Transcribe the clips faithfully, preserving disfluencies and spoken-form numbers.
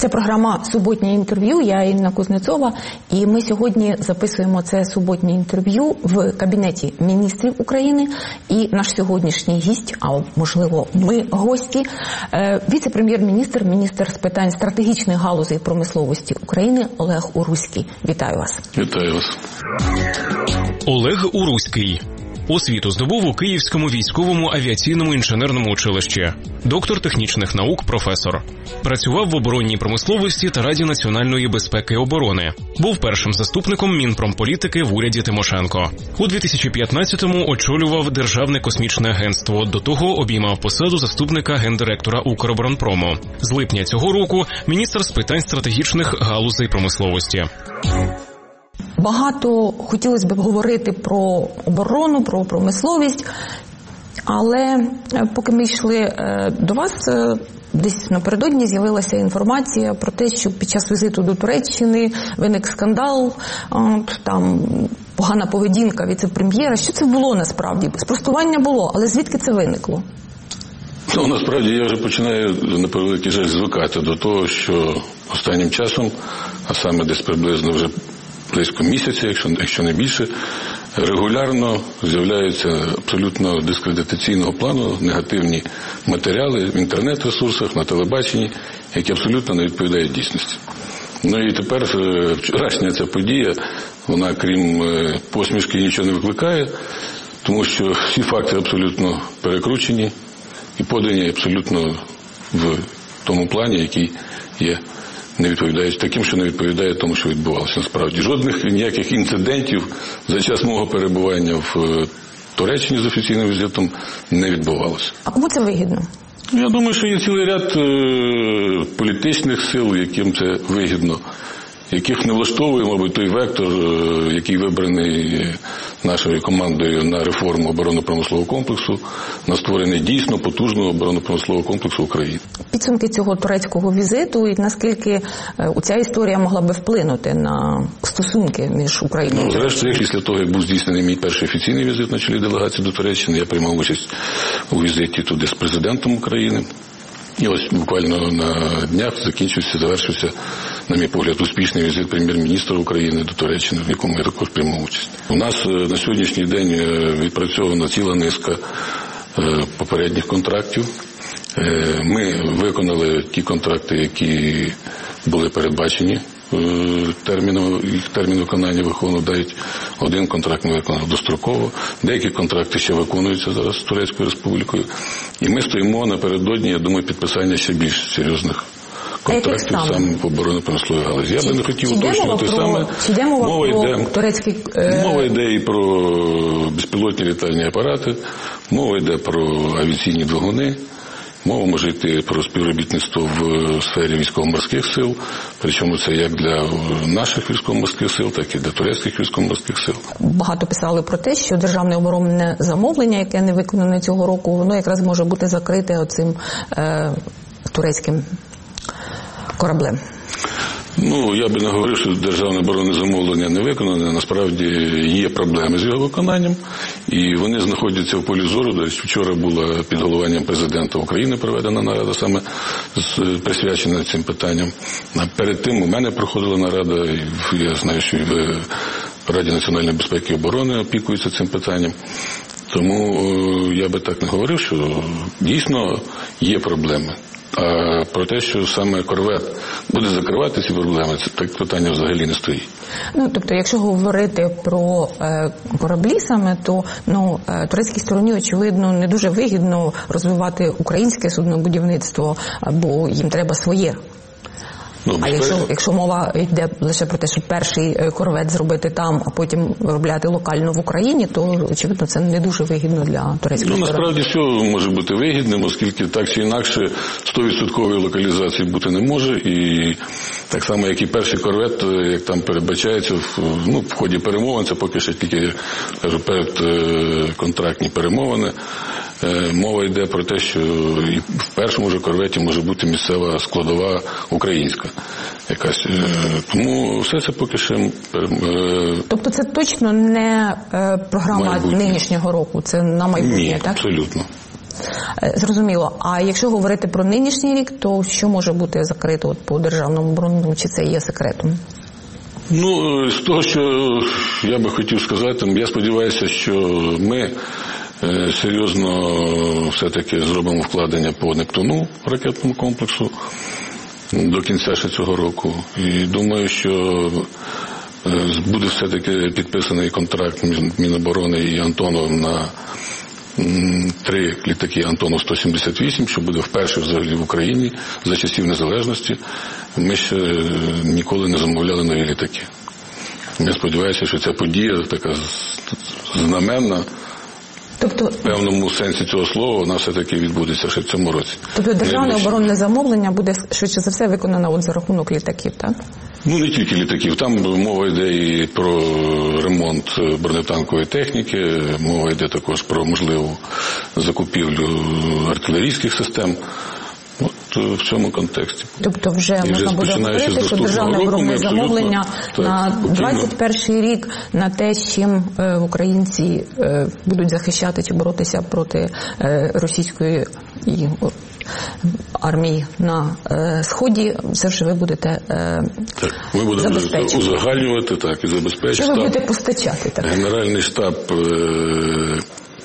Це програма «Суботнє інтерв'ю». Я Інна Кузнецова. І ми сьогодні записуємо це суботнє інтерв'ю в Кабінеті міністрів України. І наш сьогоднішній гість, а можливо ми гості, віце-прем'єр-міністр, міністр з питань стратегічних галузей промисловості України Олег Уруський. Вітаю вас. Вітаю вас. Олег Уруський. Освіту здобув у Київському військовому авіаційному інженерному училищі. Доктор технічних наук, професор. Працював в оборонній промисловості та Раді національної безпеки і оборони. Був першим заступником Мінпромполітики в уряді Тимошенко. У дві тисячі п'ятнадцятому очолював Державне космічне агентство. До того обіймав посаду заступника гендиректора Укроборонпрому. З липня цього року міністр з питань стратегічних галузей промисловості. Багато хотілося б говорити про оборону, про промисловість, але поки ми йшли до вас, десь напередодні з'явилася інформація про те, що під час візиту до Туреччини виник скандал, там погана поведінка віце-прем'єра. Що це було насправді? Спростування було, але звідки це виникло? Ну, насправді, я вже починаю, на превеликий жаль, звикати до того, що останнім часом, а саме десь приблизно вже близько місяця, якщо, якщо не більше, регулярно з'являються абсолютно дискредитаційного плану негативні матеріали в інтернет-ресурсах, на телебаченні, які абсолютно не відповідають дійсності. Ну і тепер вчорашня ця подія, вона крім посмішки нічого не викликає, тому що всі факти абсолютно перекручені і подані абсолютно в тому плані, який є, не відповідають таким, що не відповідає тому, що відбувалося насправді. Жодних ніяких інцидентів за час мого перебування в Туреччині з офіційним візитом не відбувалося. А кому це вигідно? Я думаю, що є цілий ряд е, політичних сил, яким це вигідно, яких не влаштовує, мабуть, той вектор, е, який вибраний нашою командою на реформу оборонно-промислового комплексу, на створення дійсно потужного оборонно-промислового комплексу України. Підсумки цього турецького візиту і наскільки ця історія могла би вплинути на стосунки між Україною? Ну, зрештою, після того, як був здійснений мій перший офіційний візит на чолі делегації до Туреччини, я приймав участь у візиті туди з президентом України. І ось буквально на днях закінчився, завершився, на мій погляд, успішний візит прем'єр-міністра України до Туреччини, в якому я також приймав участь. У нас на сьогоднішній день відпрацьована ціла низка попередніх контрактів. Ми виконали ті контракти, які були передбачені терміну, їх термін виконання виконував, навіть один контракт ми виконали достроково, деякі контракти ще виконуються зараз з Турецькою Республікою. І ми стоїмо напередодні, я думаю, підписання ще більш серйозних контрактів саме в оборонно-промисловій галузі. Я би не хотів уточнювати саме. Чи мова, мова йде, турецький, е... мова йде і про безпілотні літальні апарати, мова йде про авіаційні двигуни. Мова може йти про співробітництво в сфері військово-морських сил, причому це як для наших військово-морських сил, так і для турецьких військово-морських сил. Багато писали про те, що державне оборонне замовлення, яке не виконане цього року, воно якраз може бути закрите оцим е, турецьким кораблем. Ну, я би не говорив, що державне оборонне замовлення не виконане. Насправді є проблеми з його виконанням, і вони знаходяться в полі зору. Десь вчора була під головуванням президента України проведена нарада, саме присвячена цим питанням. Перед тим у мене проходила нарада, і я знаю, що і в Раді національної безпеки і оборони опікуються цим питанням. Тому я би так не говорив, що дійсно є проблеми. А про те, що саме корвет буде закривати ці проблеми, це так питання взагалі не стоїть. Ну, тобто, якщо говорити про е, кораблі саме, то ну, е, турецькій стороні, очевидно, не дуже вигідно розвивати українське суднобудівництво, бо їм треба своє. Ну, а якщо, якщо мова йде лише про те, щоб перший корвет зробити там, а потім виробляти локально в Україні, то, очевидно, це не дуже вигідно для турецької ну, сторони. Насправді, все може бути вигідним, оскільки так чи інакше сто відсотків локалізації бути не може. І так само, як і перший корвет, як там передбачається, в, ну, в ході перемовин, це поки що тільки, кажу, передконтрактні перемовини, мова йде про те, що і в першому ж корветі може бути місцева складова українська якась. Тому все це поки що... Тобто це точно не програма майбутнє. Нинішнього року, це на майбутнє, Ні, так? Абсолютно. Зрозуміло. А якщо говорити про нинішній рік, то що може бути закрито от по державному оборонному, чи це є секретом? Ну, з того, що я би хотів сказати, я сподіваюся, що ми серйозно все-таки зробимо вкладення по Нептуну, ракетному комплексу, до кінця ще цього року. І думаю, що буде все-таки підписаний контракт між Міноборони і Антоновим на три літаки Антонов сто сімдесят вісім, що буде вперше взагалі в Україні за часів незалежності. Ми ще ніколи не замовляли нові літаки. Я сподіваюся, що ця подія така знаменна, тобто, в певному сенсі цього слова, вона все-таки відбудеться ще в цьому році. Тобто державне оборонне замовлення буде швидше за все виконано от за рахунок літаків, так? Ну, не тільки літаків. Там мова йде і про ремонт бронетанкової техніки, мова йде також про можливу закупівлю артилерійських систем. От в цьому контексті. Тобто вже і можна буде говорити, що державне оборонне замовлення так, на двадцять перший рік на те, чим е, українці е, будуть захищати чи боротися проти е, російської і о, армії на е, Сході, все ж ви будете е, так, ми будемо узагальнювати так, і забезпечити. Що ви будете постачати? Так? Генеральний штаб е,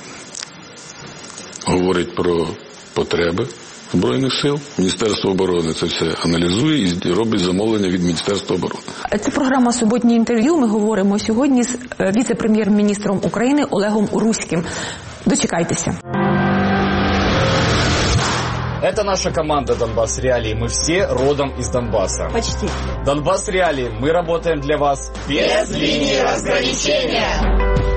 говорить про потреби Збройних сил. Міністерство оборони це все аналізує і робить замовлення від Міністерства оборони. Це програма «Суботнє інтерв'ю». Ми говоримо сьогодні з віце-прем'єр-міністром України Олегом Уруським. Дочекайтеся. Это наша команда «Донбасс Реалии». Мы все родом из Донбасса. Почти. «Донбасс Реалии». Мы работаем для вас без линии разграничения.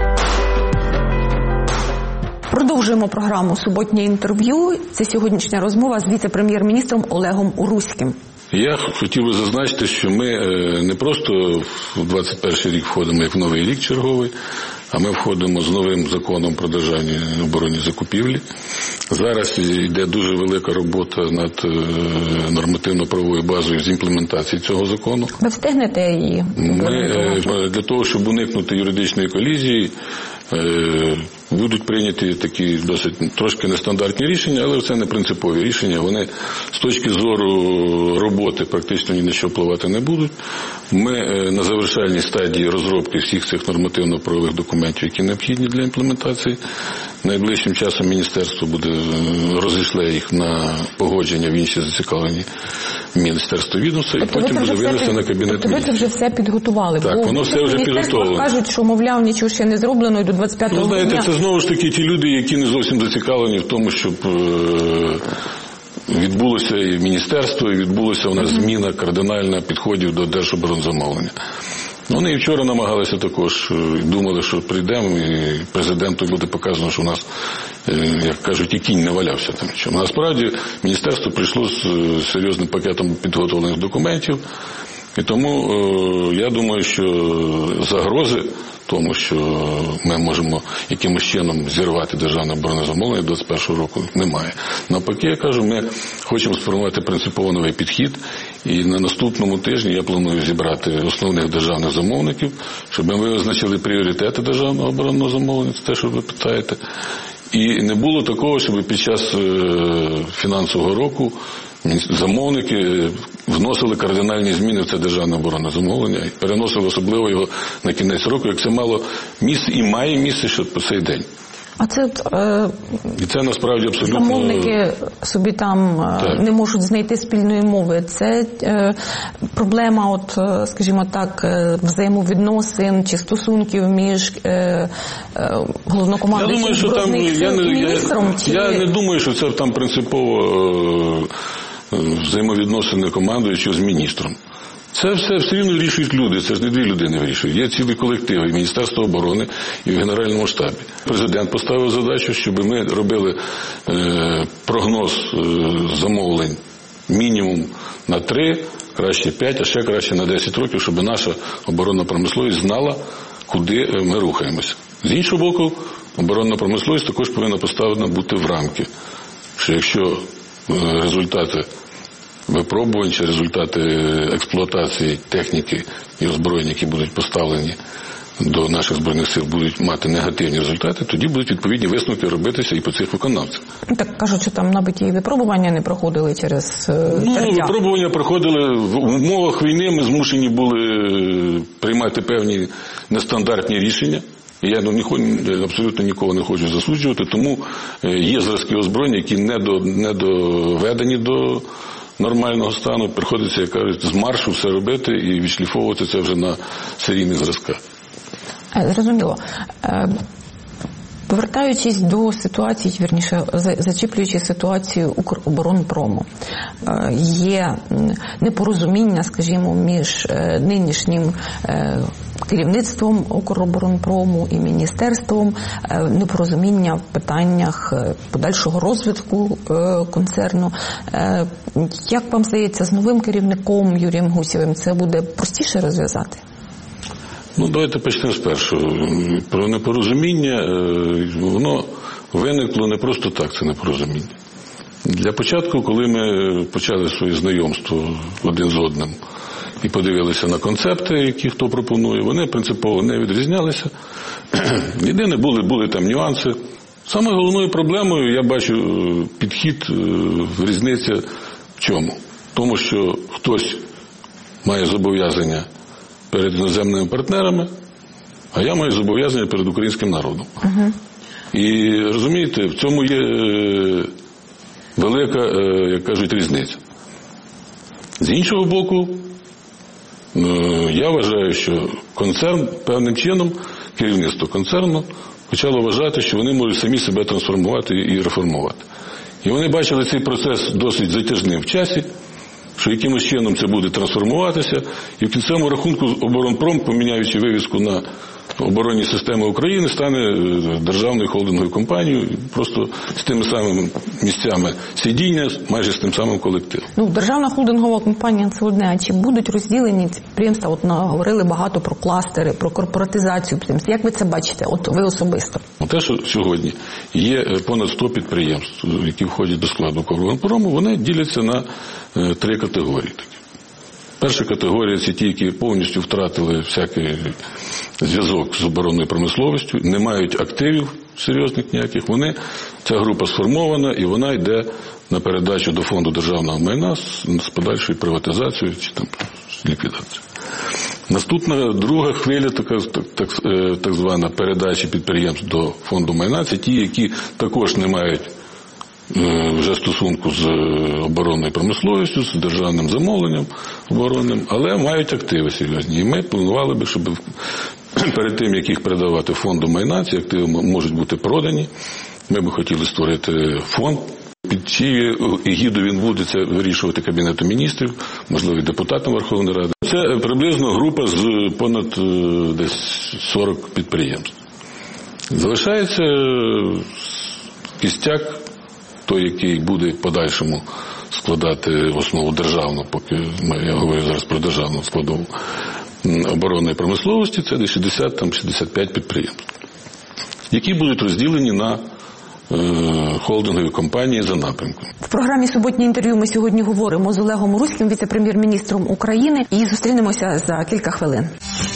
Продовжуємо програму «Суботнє інтерв'ю». Це сьогоднішня розмова з віце-прем'єр-міністром Олегом Уруським. Я хотів би зазначити, що ми не просто в двадцять перший рік входимо як в новий рік черговий, а ми входимо з новим законом про державні оборонні закупівлі. Зараз йде дуже велика робота над нормативно-правовою базою з імплементації цього закону. Ви встигнете її? Ми для того, щоб уникнути юридичної колізії, будуть прийняті такі досить трошки нестандартні рішення, але це не принципові рішення. Вони з точки зору роботи практично ні на що впливати не будуть. Ми на завершальній стадії розробки всіх цих нормативно-правових документів, які необхідні для імплементації. Найближчим часом міністерство буде розійшле їх на погодження в інші зацікавлені міністерства відомства, і потім буде винесено на Кабінет Міністрів. Тобто ви це вже все підготували? Так, воно все вже підготовлено. Кажуть, що, мовляв, нічого ще не зроблено і до двадцять п'ятого ну, знаєте, дня. Це знову ж таки ті люди, які не зовсім зацікавлені в тому, щоб відбулося і міністерство, і відбулося у нас зміна кардинальна підходів до держоборонзамовлення. Вони і вчора намагалися також, думали, що прийдемо і президенту буде показано, що у нас, як кажуть, і кінь не валявся там. Насправді міністерство прийшло з серйозним пакетом підготовлених документів, і тому я думаю, що загрози тому, що ми можемо якимось чином зірвати державне оборонне замовлення до двадцять першого року, немає. Навпаки, я кажу, ми хочемо сформувати принципово новий підхід, і на наступному тижні я планую зібрати основних державних замовників, щоб ми визначили пріоритети державного оборонного замовлення, це те, що ви питаєте. І не було такого, щоб під час фінансового року замовники вносили кардинальні зміни в це державне оборонне замовлення і переносили особливо його на кінець року, як це мало місце і має місце ще по цей день. А це е, і це насправді абсолютно замовники собі там так. не можуть знайти спільної мови. Це е, проблема, от, скажімо так, взаємовідносин чи стосунків між е, е, головнокомандуючим збройних сил і міністром. Чи... Я не думаю, що це там принципово е, взаємовідносини командуючого з міністром. Це все все рівно вирішують люди, це ж не дві людини вирішують. Є цілий колектив і Міністерство оборони, і в Генеральному штабі. Президент поставив задачу, щоб ми робили е, прогноз е, замовлень мінімум на три, краще п'ять, а ще краще на десять років, щоб наша оборонна промисловість знала, куди ми рухаємося. З іншого боку, оборонна промисловість також повинна поставлена бути в рамки, що якщо е, результати випробувань чи результати експлуатації техніки і озброєння, які будуть поставлені до наших Збройних сил будуть мати негативні результати, тоді будуть відповідні висновки робитися і по цих виконавцях. Так кажуть, що там навіть і випробування не проходили через Ну, тертя. випробування проходили. В умовах війни ми змушені були приймати певні нестандартні рішення. І я ну, абсолютно нікого не хочу засуджувати, тому є зразки озброєння, які не, до, не доведені до нормального стану. Приходиться, як кажуть, з маршу все робити і відшліфовувати це вже на серійних зразках. Зрозуміло. Повертаючись до ситуації, вірніше, зачіплюючи ситуацію Укроборонпрому, є непорозуміння, скажімо, між нинішнім керівництвом Укроборонпрому і міністерством, непорозуміння в питаннях подальшого розвитку концерну. Як вам здається, з новим керівником Юрієм Гусєвим це буде простіше розв'язати? Ну, давайте почнемо з першого. Про непорозуміння, воно виникло не просто так, це непорозуміння. Для початку, коли ми почали своє знайомство один з одним і подивилися на концепти, які хто пропонує, вони принципово не відрізнялися. Єдине, були, були там нюанси. Саме головною проблемою я бачу підхід, різниця в чому? В тому, що хтось має зобов'язання перед іноземними партнерами, а я маю зобов'язання перед українським народом. Uh-huh. І, розумієте, в цьому є велика, як кажуть, різниця. З іншого боку, я вважаю, що концерн певним чином, керівництво концерну, почало вважати, що вони можуть самі себе трансформувати і реформувати. І вони бачили цей процес досить затяжним в часі, що якимось чином це буде трансформуватися, і в кінцевому рахунку Оборонпром, поміняючи вивіску на оборонні системи України, стане державною холдинговою компанією, просто з тими самими місцями сидіння, майже з тим самим колективом. Ну, державна холдингова компанія – це одне, а чи будуть розділені ці підприємства? От говорили багато про кластери, про корпоратизацію підприємств. Як ви це бачите, от ви особисто? Те, що сьогодні є понад сто підприємств, які входять до складу Укроборонпрому, вони діляться на три категорії. Перша категорія – це ті, які повністю втратили всякий зв'язок з оборонною промисловістю, не мають активів серйозних ніяких. Вони, ця група сформована і вона йде на передачу до фонду державного майна з, з подальшою приватизацією чи там ліквідацією. Наступна друга хвиля, така, так, так, так звана передача підприємств до фонду майна, це ті, які також не мають вже стосунку з оборонною промисловістю, з державним замовленням оборонним, але мають активи серйозні. І ми планували би, щоб перед тим, як їх передавати фонду майна, ці активи можуть бути продані. Ми би хотіли створити фонд, під чиєю егіду він буде це вирішувати Кабінету міністрів, можливо, депутатам Верховної Ради. Це приблизно група з понад десь сорок підприємств. Залишається кістяк, той, який буде в подальшому складати основу державну, поки я говорю зараз про державну складову оборонної промисловості, це десь шістдесят шістдесят п'ять підприємств, які будуть розділені на е, холдингові компанії за напрямком. В програмі «Суботнє інтерв'ю» ми сьогодні говоримо з Олегом Уруським, віце-прем'єр-міністром України, і зустрінемося за кілька хвилин.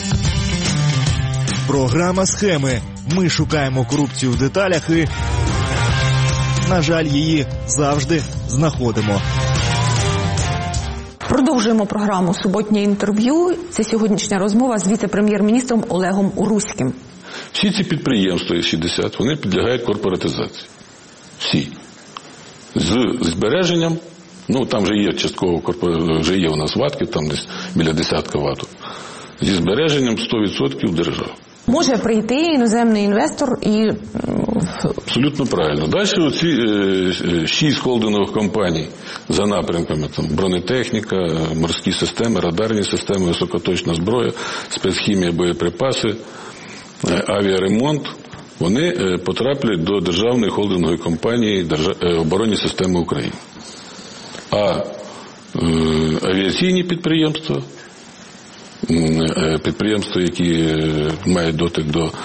Програма «Схеми». Ми шукаємо корупцію в деталях і, на жаль, її завжди знаходимо. Продовжуємо програму «Суботнє інтерв'ю». Це сьогоднішня розмова з віце-прем'єр-міністром Олегом Уруським. Всі ці підприємства, шістдесят, вони підлягають корпоратизації. Всі. З збереженням, ну там вже є частково, вже є у нас ватки, там десь біля десятка ваток. Зі збереженням сто відсотків держави. Може прийти іноземний інвестор і... Абсолютно правильно. Далі оці е, шість холдингових компаній за напрямками, там бронетехніка, морські системи, радарні системи, високоточна зброя, спецхімія, боєприпаси, е, авіаремонт, вони е, потраплять до державної холдингової компанії держав... е, оборонні системи України. А е, авіаційні підприємства, підприємства, які мають дотик до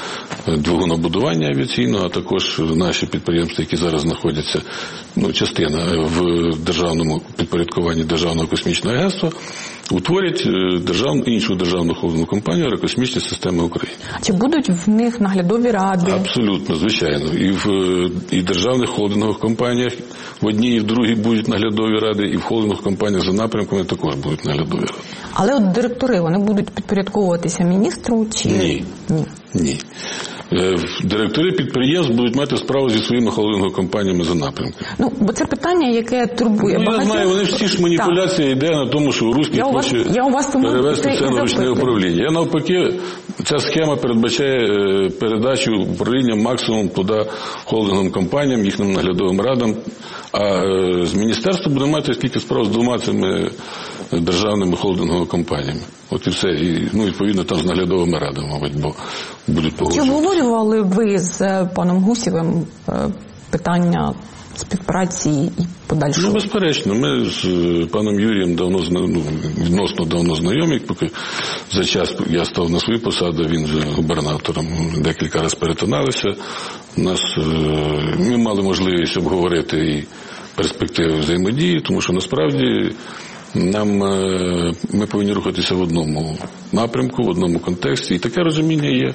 двигунобудування авіаційного, а також наші підприємства, які зараз знаходяться, ну, частина в державному підпорядкуванні Державного космічного агентства, утворять державну, іншу державну холдингову компанію «Аерокосмічні системи України». Чи будуть в них наглядові ради? Абсолютно, звичайно. І в і державних холдингових компаніях в одній і в другій будуть наглядові ради, і в холдингових компаніях за напрямками також будуть наглядові ради. Але от директори, вони будуть підпорядковуватися міністру чи... Ні. Ні. Ні. Директори підприємств будуть мати справу зі своїми холдинговими компаніями за напрямками. Ну, бо це питання, яке турбує ну, багатьох. Я знаю, вони всі ж маніпуляція йде на тому, що Руський хоче перевести це на ручне управління. Я навпаки, ця схема передбачає передачу управління максимум туди холдинговим компаніям, їхнім наглядовим радам, а з міністерства буде мати скільки справ з двома цими державними холдинговими компаніями. От і все. І, ну, відповідно, там з наглядовими радами, мабуть, бо будуть погоджувати. Чи обговорювали ви з паном Гусєвим питання співпраці і подальшого? Ну, безперечно. Ми з паном Юрієм давно, ну, відносно давно знайомі, поки за час я став на свою посаду, він вже губернатором, декілька разів перетиналися. У нас, ми мали можливість обговорити і перспективи взаємодії, тому що насправді нам, ми повинні рухатися в одному напрямку, в одному контексті, і таке розуміння є.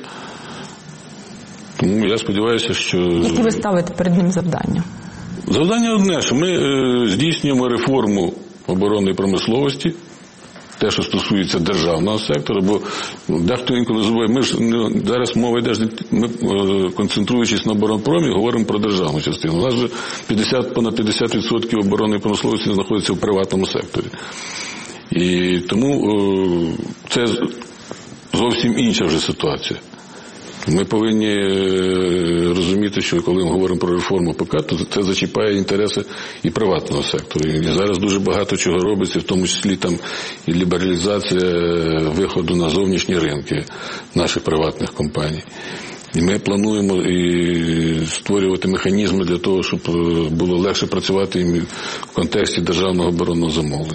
Тому я сподіваюся, що... Які ви ставите перед ним завдання? Завдання одне, що ми е, здійснюємо реформу оборонної промисловості, те, що стосується державного сектору, бо дехто інколи забуває, ми ж не, зараз мова йде, ми, е, концентруючись на оборонпромі, говоримо про державну частину. У нас вже п'ятдесят, понад п'ятдесят відсотків оборонної промисловості знаходиться в приватному секторі. І тому е, це зовсім інша вже ситуація. Ми повинні розуміти, що коли ми говоримо про реформу ПК, то це зачіпає інтереси і приватного сектору. І зараз дуже багато чого робиться, в тому числі там і лібералізація виходу на зовнішні ринки наших приватних компаній. І ми плануємо і створювати механізми для того, щоб було легше працювати в контексті державного оборонного замовлення.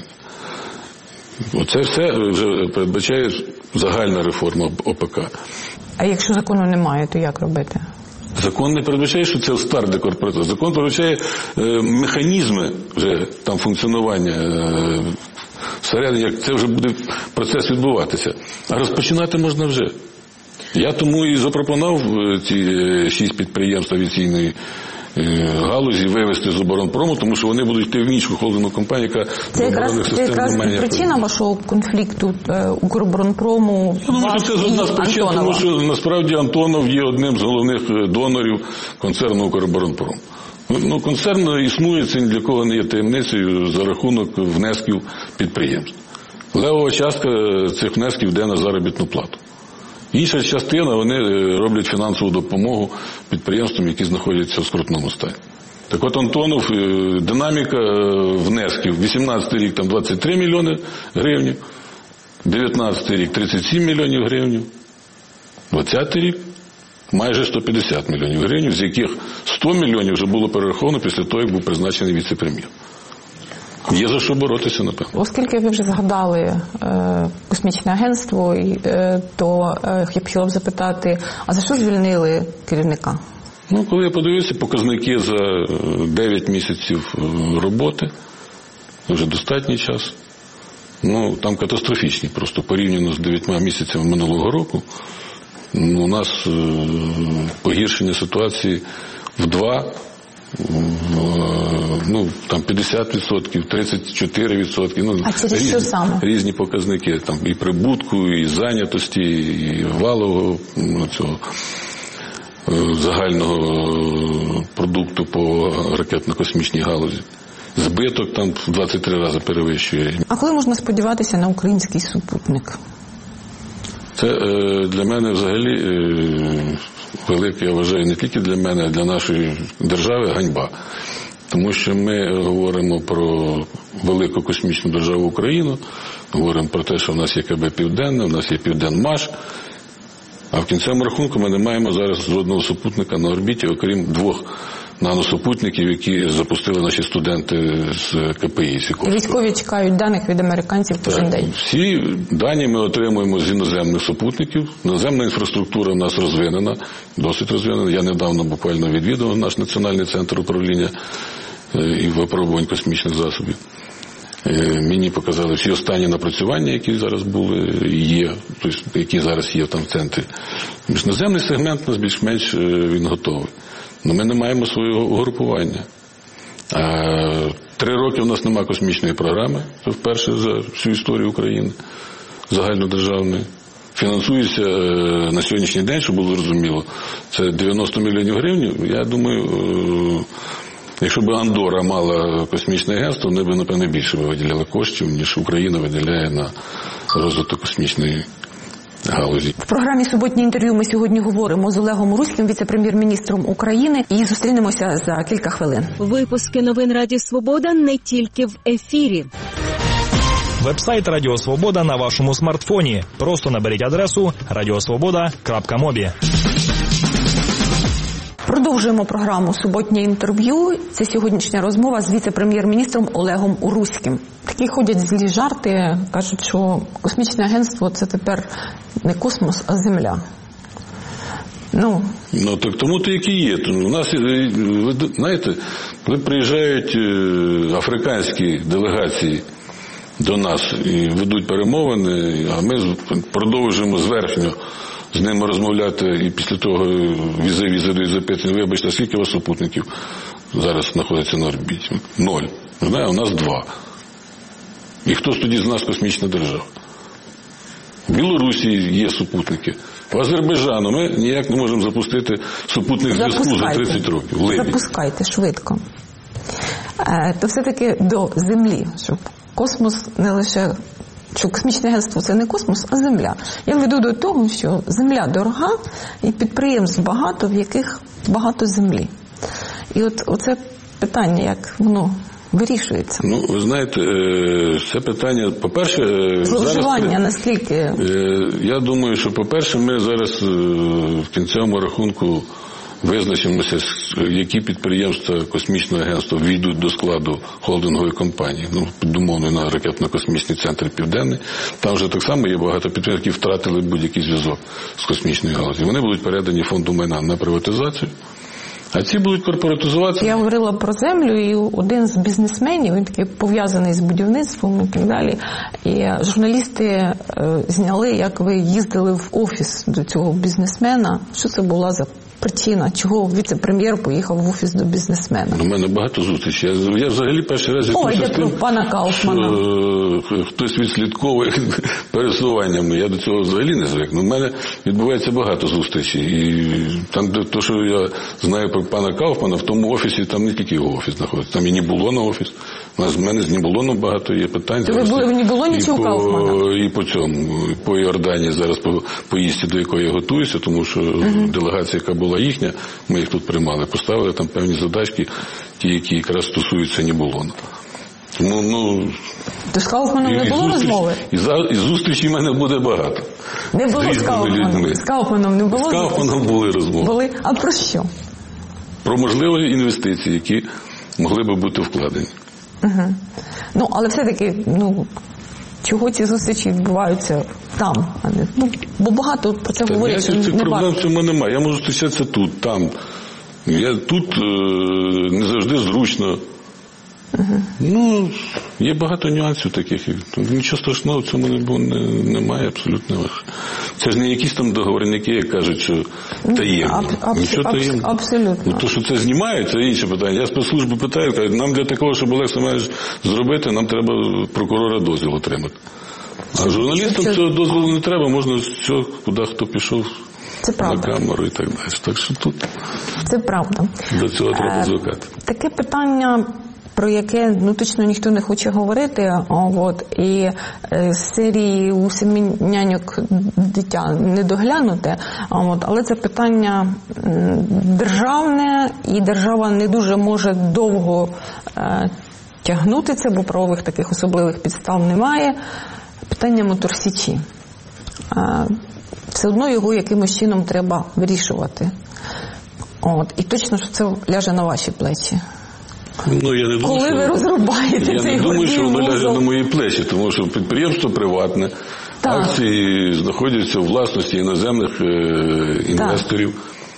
Оце все вже передбачає загальна реформа ОПК. А якщо закону немає, то як робити? Закон не передбачає, що це старт для корпоративу. Закон передбачає е, механізми вже там функціонування е, всередині, як це вже буде процес відбуватися. А розпочинати можна вже. Я тому і запропонував ці шість підприємств авіаційної галузі вивести з оборонпрому, тому що вони будуть йти в іншу холдингову компанію, яка це якраз, це якраз причина вашого конфлікту Укроборонпрому. Я думаю, що це одна з причин, тому що насправді Антонов є одним з головних донорів концерну Укроборонпром. Ну, концерн існує, це ні для кого не є таємницею за рахунок внесків підприємств. Левова частка цих внесків йде на заробітну плату. Інша частина, вони роблять фінансову допомогу підприємствам, які знаходяться в скрутному стані. Так от Антонов, динаміка внесків, вісімнадцятий рік там двадцять три мільйони гривень, дев'ятнадцятий рік тридцять сім мільйонів гривень, двадцятий рік майже сто п'ятдесят мільйонів гривень, з яких сто мільйонів вже було перераховано після того, як був призначений віце-прем'єр. Є за що боротися, напевно. Оскільки ви вже згадали е, космічне агентство, е, то е, я б хотіла б запитати, а за що звільнили керівника? Ну, коли я подивився показники за дев'ять місяців роботи, вже достатній час, ну, там катастрофічні просто порівняно з дев'ятьма місяцями минулого року. Ну, у нас е, погіршення ситуації в два, ну, там п'ятдесят відсотків, тридцять чотири відсотки. Ну, а через різні, що саме? Різні показники. Там і прибутку, і зайнятості, і валового ну, цього загального продукту по ракетно-космічній галузі. Збиток там в двадцять три рази перевищує. А коли можна сподіватися на український супутник? Це е, для мене взагалі е, велике, я вважаю, не тільки для мене, а для нашої держави ганьба. Тому що ми говоримо про велику космічну державу Україну, говоримо про те, що в нас є КБ Південне, в нас є Південмаш, а в кінцевому рахунку ми не маємо зараз жодного супутника на орбіті, окрім двох наносупутників, які запустили наші студенти з ка пе і. Військові чекають даних від американців кожен день. Всі дані ми отримуємо з іноземних супутників. Наземна інфраструктура в нас розвинена, досить розвинена. Я недавно буквально відвідав наш Національний центр управління і випробувань космічних засобів. Мені показали всі останні напрацювання, які зараз були і є, тобто, які зараз є там в центрі. Міжназемний сегмент у нас більш-менш він готовий. Але ми не маємо свого угрупування. Три роки у нас немає космічної програми, це вперше за всю історію України, загальнодержавної. Фінансується на сьогоднішній день, щоб було зрозуміло, це дев'яносто мільйонів гривень. Я думаю, якщо б Андорра мала космічне агентство, вони б, напевно, більше виділяли коштів, ніж Україна виділяє на розвиток космічної галузі. В програмі «Суботнє інтерв'ю» ми сьогодні говоримо з Олегом Уруським, віце-прем'єр-міністром України, і зустрінемося за кілька хвилин. Випуски новин Радіо Свобода не тільки в ефірі. Вебсайт Радіо Свобода на вашому смартфоні. Просто наберіть адресу радіосвобода крапка мобі. Продовжуємо програму «Суботнє інтерв'ю». Це сьогоднішня розмова з віце-прем'єр-міністром Олегом Уруським. Такі ходять злі жарти, кажуть, що космічне агентство – це тепер не космос, а Земля. Ну, ну так тому то які є. У нас, ви знаєте, коли приїжджають африканські делегації до нас і ведуть перемовини, а ми продовжуємо зверхньо з ними розмовляти, і після того візи-візи задають запитання: вибачте, скільки у вас супутників зараз знаходиться на орбіті? Ноль. Знає, у нас два. І хто ж тоді з нас космічна держава? В Білорусі є супутники. В Азербайджану ми ніяк не можемо запустити супутник зв'язку за тридцять років. Запускайте швидко. Е, то все-таки до Землі, щоб космос не лише... що космічне агентство – це не космос, а Земля. Я веду до того, що Земля дорога і підприємств багато, в яких багато землі. І от оце питання, як воно вирішується. Ну, ви знаєте, це питання, по-перше... Зловживання, зараз, наскільки... Я думаю, що, по-перше, ми зараз в кінцевому рахунку визначимося, які підприємства космічного агентства війдуть до складу холдингової компанії. Ну, підумовно, на ракетно-космічний центр «Південний». Там вже так само є багато підприємств, які втратили будь-який зв'язок з космічною галузю. Вони будуть передані фонду майна на приватизацію, а ці будуть корпоратизуватися. Я говорила про землю, і один з бізнесменів, він такий пов'язаний з будівництвом і так далі, і журналісти е, зняли, як ви їздили в офіс до цього бізнесмена. Що це була за причина, чого віце-прем'єр поїхав в офіс до бізнесмена? У мене багато зустрічей. Я, я взагалі перший раз О, йде про пана Кауфмана. Що хтось відслідковує пересуваннями. Я до цього взагалі не звик. У мене відбувається багато зустрічей. І там, де то, що я знаю про пана Кауфмана, в тому офісі, там не тільки його офіс знаходиться. Там і Нібулона офіс. У нас в мене з Нібулоном багато є питань. То ви були в Нібулоні чи у Кауфмана? І по цьому, по Йорданії зараз, по поїздці, до якої я готуюся, тому що uh-huh. делегація, яка була їхня, ми їх тут приймали, поставили там певні задачки, ті, які якраз стосуються Нібулона. Тому, ну... То з Кауфманом не було зустріч, розмови? І, за, і зустрічі в мене буде багато. Не було з, з Кауфманом? З Кауфманом не було? З Кауфманом були розмови. Були? А про що? Про можливі інвестиції, які могли би бути вкладені. Угу. Ну, але все-таки, ну, чого ці зустрічі відбуваються там? А не, ну, бо багато про це Та говорять, що не цих проблем бачу. в цьому немає. Я можу зустрічатися тут, там. Я тут е, не завжди зручно. Угу. Ну, є багато нюансів таких. Нічого страшного в цьому не, не, немає абсолютно. Це ж не якісь там договорники, як кажуть, що таємно. Аб, Нічого аб, таємно. Абсолютно. Ну, то, що це знімають, це інше питання. Я спецслужби питаю, кажуть, нам для такого, щоб Олег Семенович зробити, нам треба прокурора дозвіл отримати. А журналістам це... цього дозволу не треба, можна все, куди хто пішов. Це правда. На камеру і так далі. Так що тут це правда. До цього треба звикати. Таке питання, про яке, ну, точно ніхто не хоче говорити, от, і з серії «У семи няньок дитя не доглянуте», от, але це питання державне, і держава не дуже може довго е, тягнути це, бо правових таких особливих підстав немає. Питання Моторсічі. Е, все одно його якимось чином треба вирішувати. От, і точно, що це ляже на ваші плечі. Ну, я не думаю, Коли що, ви розрубаєте я цей не думаю, що воно ляже вузол. на мої плечі, тому що підприємство приватне, Так. акції знаходяться у власності іноземних е, інвесторів.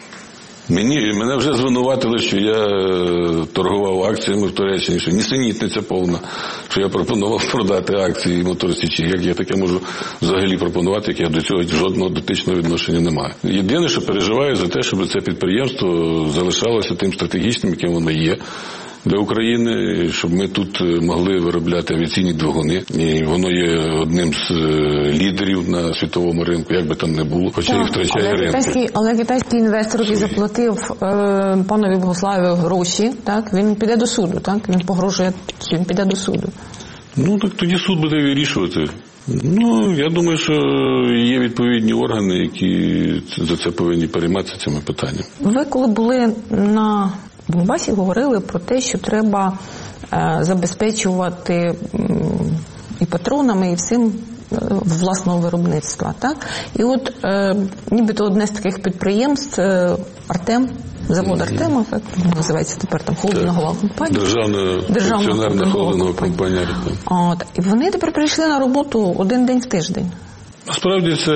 Мені, мене вже звинуватили, що я е, торгував акціями в Туреччині, що нісенітниця повна, що я пропонував продати акції Моторсічі. Як я таке можу взагалі пропонувати, як я до цього жодного дотичного відношення не маю. Єдине, що переживаю за те, щоб це підприємство залишалося тим стратегічним, яким воно є для України, щоб ми тут могли виробляти авіаційні двигуни. І воно є одним з лідерів на світовому ринку, як би там не було, хоча так, і втрачає але ринку. Китайський, але китайський інвестор, який заплатив е, панові Богославі гроші, так, він піде до суду, так? Він погрожує, що він піде до суду. Ну, так тоді суд буде вирішувати. Ну, я думаю, що є відповідні органи, які за це повинні перейматися цими питаннями. Ви коли були на Донбасі, говорили про те, що треба е, забезпечувати м, і патронами, і всім е, власного виробництва, так? І от е, нібито одне з таких підприємств е, Артем, завод Артема, так називається тепер там холдингова компанія. Державна, Державна акціонерна холдингова компанія Артем. От, і вони тепер прийшли на роботу один день в тиждень. Насправді це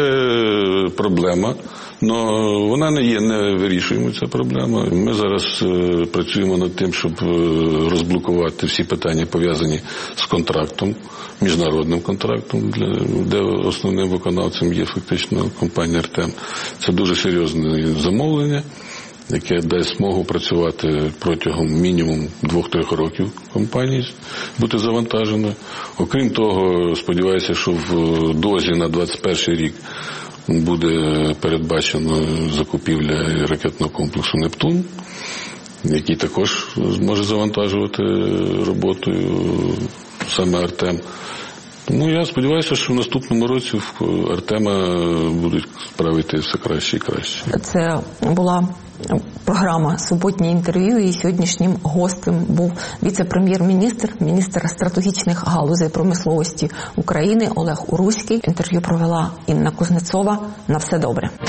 проблема, але вона не є невирішуємою, ця проблема. Ми зараз е, працюємо над тим, щоб е, розблокувати всі питання, пов'язані з контрактом, міжнародним контрактом, для, де основним виконавцем є фактично компанія Артем. Це дуже серйозне замовлення, яке дасть змогу працювати протягом мінімум двох-трьох років компанії, бути завантаженою. Окрім того, сподіваюся, що в дозі на двадцять перший рік буде передбачено закупівля ракетного комплексу «Нептун», який також зможе завантажувати роботою саме Артем. Тому я сподіваюся, що в наступному році в Артема будуть справи йти все краще і краще. Це була програма «Суботнє інтерв'ю», і сьогоднішнім гостем був віце-прем'єр-міністр, міністр стратегічних галузей промисловості України Олег Уруський. Інтерв'ю провела Інна Кузнецова. На все добре.